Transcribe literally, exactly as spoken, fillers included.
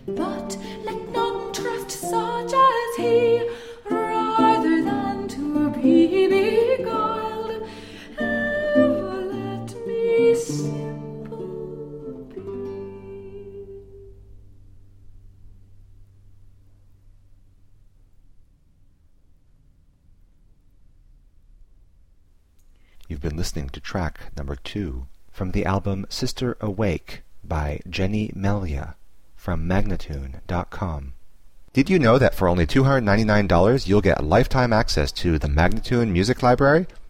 But let none trust such as he, rather than to be beguiled, ever let me simple be. You've been listening to track number two from the album Sister Awake by Jenny Melia from Magnatune dot com. Did you know that for only two hundred ninety-nine dollars you'll get lifetime access to the Magnatune Music Library?